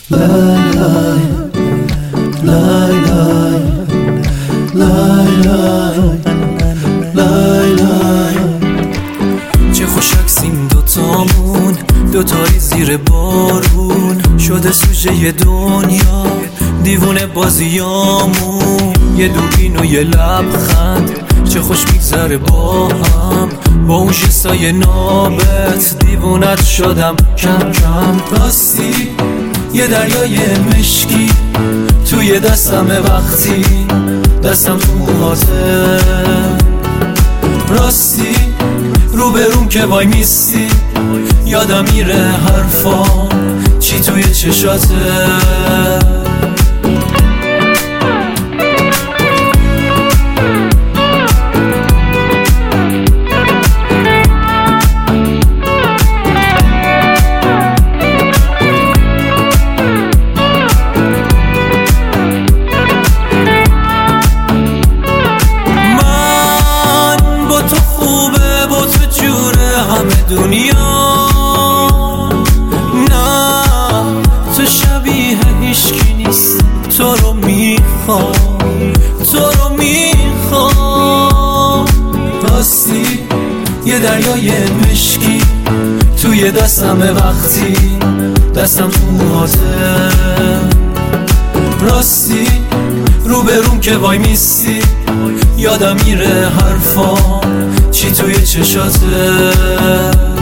لای لای لای لای لای لای لای. چه خوش عکسیم دوتامون، دوتایی زیر بارون، شده سوژه دنیا دیوونه بازیامون. یه دوربین و یه لبخند، چه خوش میگذره با هم، با اون جستای نابت دیوونت شدم کم کم. راستی یه دریای مشکی توی دستمه، وقتی دستم تو موهاته. راستی روبروم که وای میستی، یادم میره حرفام چی توی چشاته. دنیا نه تو شبیه هیچکی نیست، تو رو میخوام، تو رو میخوام. راستی یه دریای مشکی توی دستمه، وقتی دستم تو موهاته. راستی روبروم که وای میستی، یادم میره حرفام چی توی چشاته.